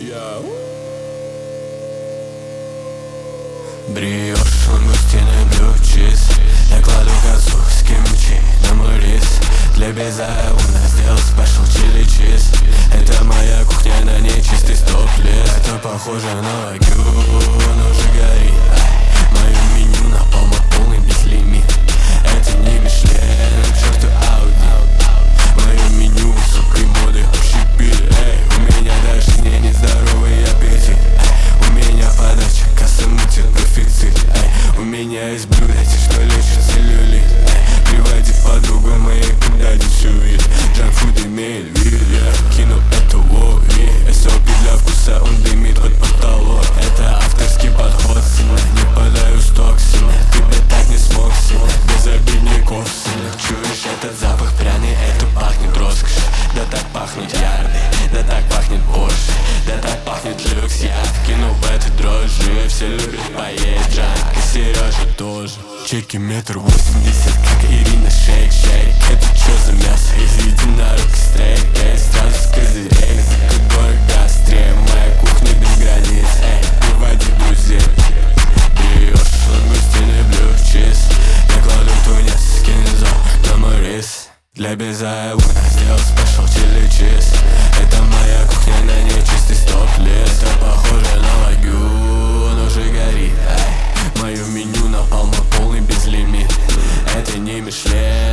Бриошь, лангустины, блю чиз. Я кладу кацу с кимчи на мой рис. Для безумно сделал спешл чили чиз. Это моя кухня на нечистый стоп-лист. Это похоже на вагю, оно уже горит. Мое меню на полный безлимит. Это не Мишлен, к черту Ауди. Мое меню высокой моды общепит. У меня даже не нездоровый аппетит. У меня подача, касса мутит профицит. У меня есть блюда, те, что лечат целлюлит. Приводи подругу моей, когда все вид. Джанкфуд имеет вид, я кину это лови. SOP для вкуса, он дымит под потолок. Это авторский подход, сына, не подаю сток, сына. Ты бы так не смог, сына, без обидников, сына. Чуешь этот запах пряный, это пахнет роскошь. Да так пахнет ярды, да так пахнет Порше. Да так пахнет люкс, я вкину в этой дрожжи. Все любят поесть джанк, и Сережа тоже. Чеки 1,80 м, как Ирина, шейк. Это чё за мясо? Из единорог стрейк, сразу с козырей. Язык дорого острее, моя кухня без границ. Приводи друзей. Бриошь, лангустины, блю чиз. Я кладу тунец с кинзо на мой рис. Для безумно сделал спешл чили чиз. Это моя кухня на нечистый стоп-лист. Это похоже на вагю, он уже горит. Мое меню на полный безлимит. Это не Мишлен.